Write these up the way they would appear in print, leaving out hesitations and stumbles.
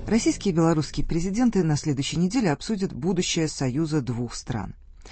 Российские и белорусские президенты на следующей неделе обсудят будущее союза двух стран.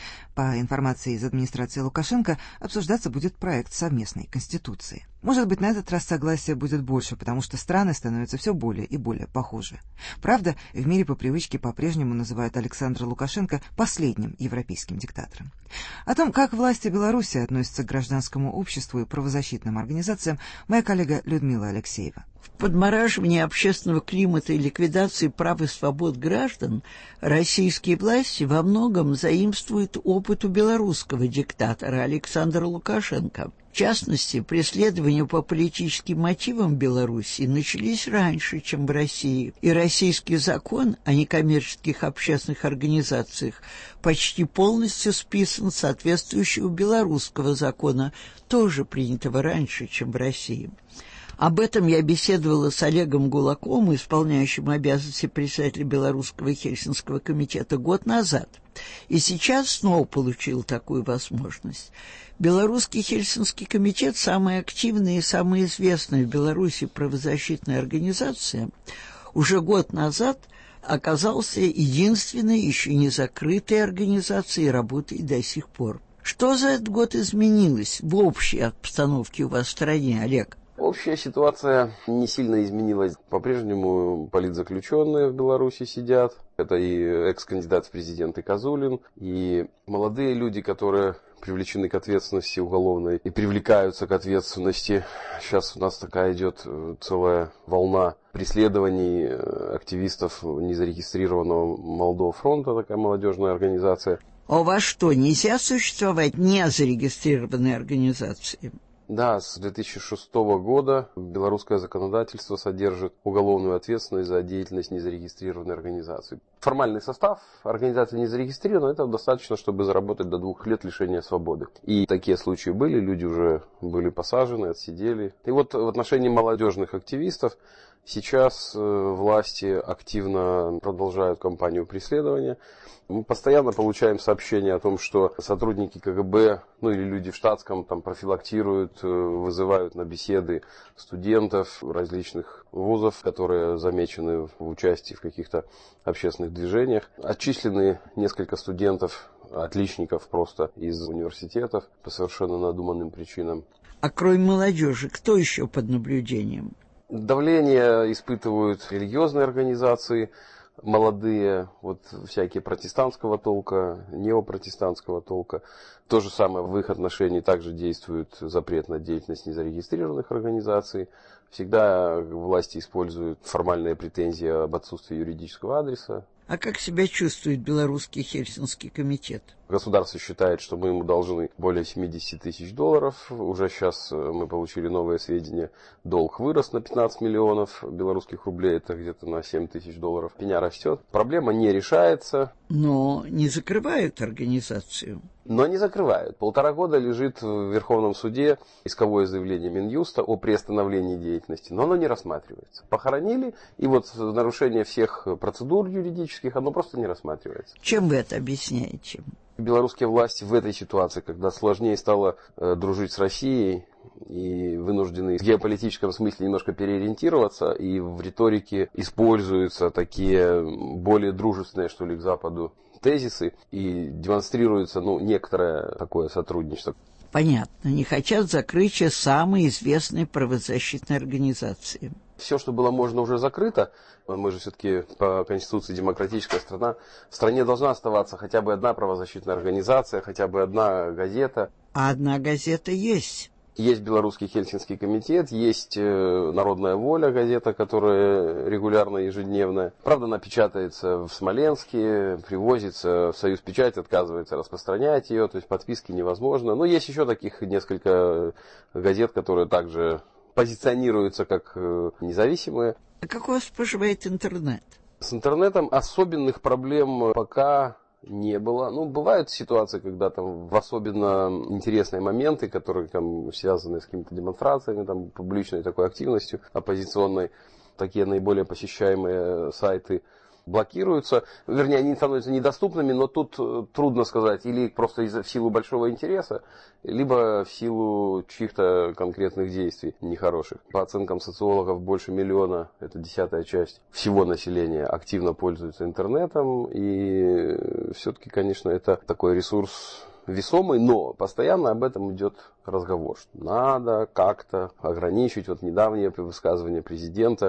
По информации из администрации Лукашенко, обсуждаться будет проект совместной конституции. Может быть, на этот раз согласия будет больше, потому что страны становятся все более и более похожи. Правда, в мире по привычке по-прежнему называют Александра Лукашенко последним европейским диктатором. О том, как власти Беларуси относятся к гражданскому обществу и правозащитным организациям, моя коллега Людмила Алексеева. В подмораживании общественного климата и ликвидации прав и свобод граждан российские власти во многом заимствуют опыт у белорусского диктатора Александра Лукашенко. В частности, преследования по политическим мотивам в Беларуси начались раньше, чем в России, и российский закон о некоммерческих общественных организациях почти полностью списан с соответствующего белорусского закона, тоже принятого раньше, чем в России. Об этом я беседовала с Олегом Гулаком, исполняющим обязанности председателя Белорусского Хельсинского комитета, год назад. И сейчас снова получил такую возможность. Белорусский Хельсинский комитет – самая активная и самая известная в Беларуси правозащитная организация. Уже год назад оказался единственной, еще не закрытой организацией и работает до сих пор. Что за этот год изменилось в общей обстановке у вас в стране, Олег? Общая ситуация не сильно изменилась. По-прежнему политзаключенные в Беларуси сидят. Это и экс-кандидат в президенты Козулин, и молодые люди, которые привлечены к ответственности уголовной и привлекаются к ответственности. Сейчас у нас такая идет целая волна преследований активистов незарегистрированного Молодого фронта, такая молодежная организация. А у вас что, нельзя существовать незарегистрированной организации? Да, с 2006 года белорусское законодательство содержит уголовную ответственность за деятельность незарегистрированной организации. Формальный состав организации не зарегистрирован, этого достаточно, чтобы заработать до 2 лет лишения свободы. И такие случаи были, люди уже были посажены, отсидели. И вот в отношении молодежных активистов сейчас власти активно продолжают кампанию преследования. Мы постоянно получаем сообщения о том, что сотрудники КГБ, или люди в штатском профилактируют, вызывают на беседы студентов различных вузов, которые замечены в участии в каких-то общественных движениях. Отчислены несколько студентов, отличников просто из университетов по совершенно надуманным причинам. А кроме молодежи, кто еще под наблюдением? Давление испытывают религиозные организации, молодые, всякие протестантского толка, неопротестантского толка. То же самое в их отношении также действует запрет на деятельность незарегистрированных организаций. Всегда власти используют формальные претензии об отсутствии юридического адреса. А как себя чувствует Белорусский Хельсинский комитет? Государство считает, что мы ему должны более 70 тысяч долларов. Уже сейчас мы получили новые сведения. Долг вырос на 15 миллионов белорусских рублей. Это где-то на 7 тысяч долларов. Пеня растет. Проблема не решается. Но не закрывают организацию. Но не закрывают. 1,5 года лежит в Верховном суде исковое заявление Минюста о приостановлении деятельности, но оно не рассматривается. Похоронили, и нарушение всех процедур юридических, оно просто не рассматривается. Чем вы это объясняете? Белорусские власти в этой ситуации, когда сложнее стало дружить с Россией, и вынуждены в геополитическом смысле немножко переориентироваться, и в риторике используются такие более дружественные, что ли, к Западу тезисы, и демонстрируется, некоторое такое сотрудничество. Понятно. Не хотят закрыть самые известные правозащитные организации. Все, что было можно, уже закрыто. Мы же все-таки по Конституции демократическая страна. В стране должна оставаться хотя бы одна правозащитная организация, хотя бы одна газета. А одна газета есть. Есть Белорусский Хельсинский комитет, есть «Народная воля» газета, которая регулярно, ежедневная. Правда, она печатается в Смоленске, привозится в Союз Печать, отказывается распространять ее, то есть подписки невозможно. Но есть еще таких несколько газет, которые также позиционируются как независимые. А как у вас поживает интернет? С интернетом особенных проблем пока не было. Бывают ситуации, когда в особенно интересные моменты, которые связаны с какими-то демонстрациями, публичной такой активностью оппозиционной, такие наиболее посещаемые сайты блокируются, вернее, они становятся недоступными, но тут трудно сказать, или просто в силу большого интереса, либо в силу чьих-то конкретных действий нехороших. По оценкам социологов, больше миллиона, это 10-я часть всего населения, активно пользуются интернетом, и все-таки, конечно, это такой ресурс весомый, но постоянно об этом идет разговор, что надо как-то ограничить. Вот недавнее высказывание президента,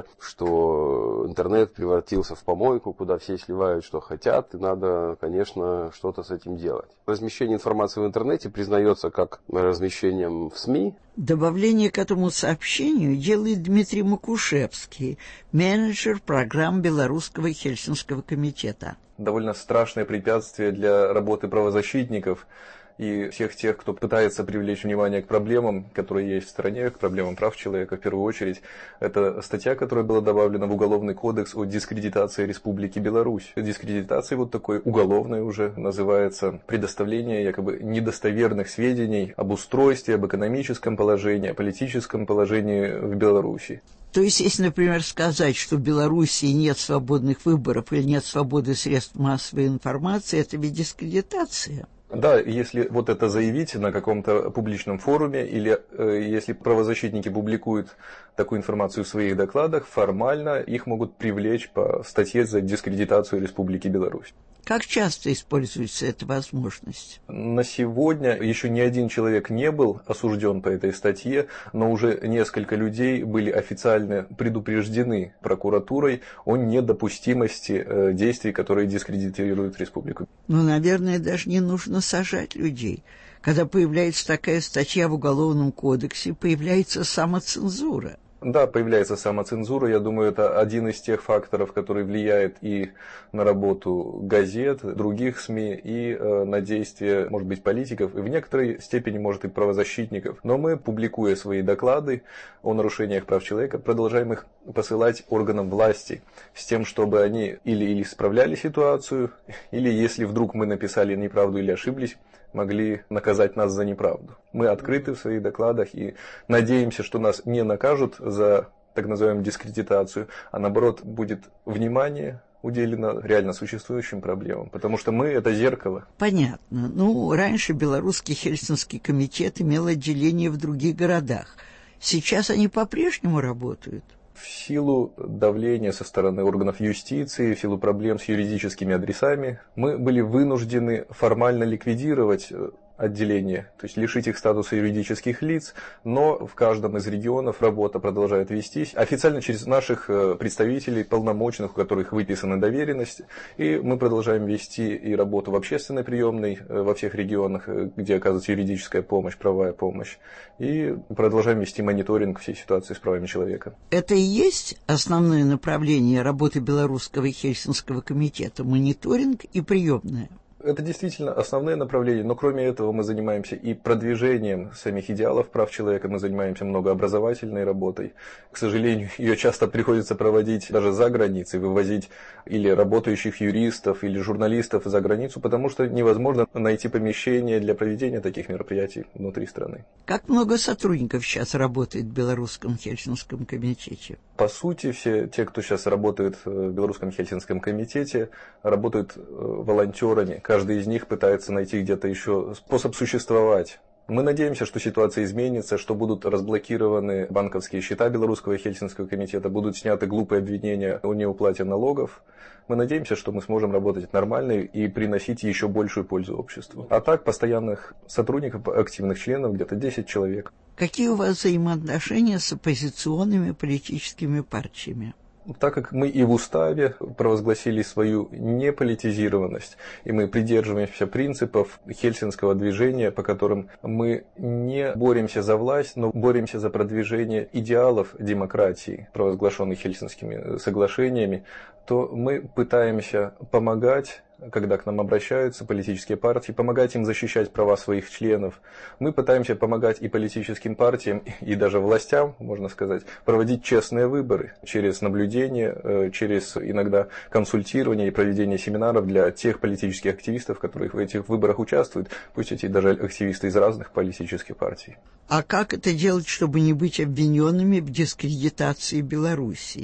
что интернет превратился в помойку, куда все сливают, что хотят, и надо, конечно, что-то с этим делать. Размещение информации в интернете признается как размещением в СМИ. Добавление к этому сообщению делает Дмитрий Макушевский, менеджер программ Белорусского Хельсинского комитета. Довольно страшное препятствие для работы правозащитников и всех тех, кто пытается привлечь внимание к проблемам, которые есть в стране, к проблемам прав человека в первую очередь. Это статья, которая была добавлена в Уголовный кодекс о дискредитации Республики Беларусь. Дискредитация вот такой уголовной уже называется предоставление якобы недостоверных сведений об устройстве, об экономическом положении, о политическом положении в Беларуси. То есть, если, например, сказать, что в Белоруссии нет свободных выборов или нет свободы средств массовой информации, это ведь дискредитация. Да, если вот это заявить на каком-то публичном форуме, или если правозащитники публикуют такую информацию в своих докладах, формально их могут привлечь по статье за дискредитацию Республики Беларусь. Как часто используется эта возможность? На сегодня еще ни один человек не был осужден по этой статье, но уже несколько людей были официально предупреждены прокуратурой о недопустимости действий, которые дискредитируют республику. Ну, наверное, даже не нужно сажать людей. Когда появляется такая статья в Уголовном кодексе, появляется самоцензура. Да, появляется самоцензура. Я думаю, это один из тех факторов, который влияет и на работу газет, других СМИ, и на действия, может быть, политиков, и в некоторой степени, может, и правозащитников. Но мы, публикуя свои доклады о нарушениях прав человека, продолжаем их посылать органам власти с тем, чтобы они или исправляли ситуацию, или, если вдруг мы написали неправду или ошиблись, могли наказать нас за неправду. Мы открыты в своих докладах и надеемся, что нас не накажут за так называемую дискредитацию, а наоборот будет внимание уделено реально существующим проблемам, потому что мы – это зеркало. Понятно. Ну, раньше Белорусский Хельсинский комитет имел отделение в других городах. Сейчас они по-прежнему работают? В силу давления со стороны органов юстиции, в силу проблем с юридическими адресами, мы были вынуждены формально ликвидировать отделение, то есть лишить их статуса юридических лиц, но в каждом из регионов работа продолжает вестись официально через наших представителей, полномочных, у которых выписана доверенность, и мы продолжаем вести и работу в общественной приемной во всех регионах, где оказывается юридическая помощь, правовая помощь, и продолжаем вести мониторинг всей ситуации с правами человека. Это и есть основное направление работы Белорусского Хельсинского комитета – мониторинг и приемная? Это действительно основные направления, но кроме этого мы занимаемся и продвижением самих идеалов прав человека, мы занимаемся многообразовательной работой. К сожалению, ее часто приходится проводить даже за границей, вывозить или работающих юристов, или журналистов за границу, потому что невозможно найти помещение для проведения таких мероприятий внутри страны. Как много сотрудников сейчас работает в Белорусском Хельсинском комитете? По сути, все те, кто сейчас работает в Белорусском Хельсинском комитете, работают волонтерами. Каждый из них пытается найти где-то еще способ существовать. Мы надеемся, что ситуация изменится, что будут разблокированы банковские счета Белорусского Хельсинского комитета, будут сняты глупые обвинения о неуплате налогов. Мы надеемся, что мы сможем работать нормально и приносить еще большую пользу обществу. А так, постоянных сотрудников, активных членов где-то 10 человек. Какие у вас взаимоотношения с оппозиционными политическими партиями? Так как мы и в уставе провозгласили свою неполитизированность, и мы придерживаемся принципов хельсинского движения, по которым мы не боремся за власть, но боремся за продвижение идеалов демократии, провозглашенных Хельсинскими соглашениями, то мы пытаемся помогать, когда к нам обращаются политические партии, помогать им защищать права своих членов. Мы пытаемся помогать и политическим партиям, и даже властям, можно сказать, проводить честные выборы через наблюдение, через иногда консультирование и проведение семинаров для тех политических активистов, которые в этих выборах участвуют, пусть эти даже активисты из разных политических партий. А как это делать, чтобы не быть обвиненными в дискредитации Белоруссии?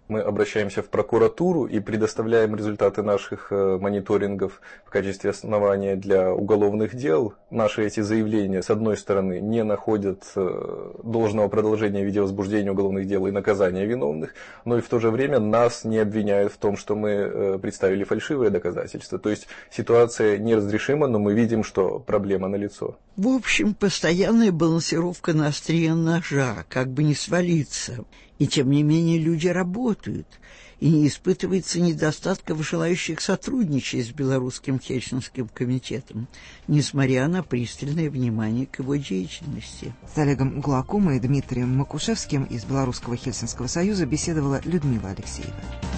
Мы обращаемся в прокуратуру и предоставляем результаты наших мониторингов в качестве основания для уголовных дел. Наши эти заявления, с одной стороны, не находят должного продолжения в виде возбуждения уголовных дел и наказания виновных, но и в то же время нас не обвиняют в том, что мы представили фальшивые доказательства. То есть ситуация неразрешима, но мы видим, что проблема налицо. В общем, постоянная балансировка на острие ножа, как бы не свалиться. И тем не менее люди работают, и не испытывается недостатков желающих сотрудничать с Белорусским Хельсинским комитетом, несмотря на пристальное внимание к его деятельности. С Олегом Углаком и Дмитрием Макушевским из Белорусского Хельсинского союза беседовала Людмила Алексеева.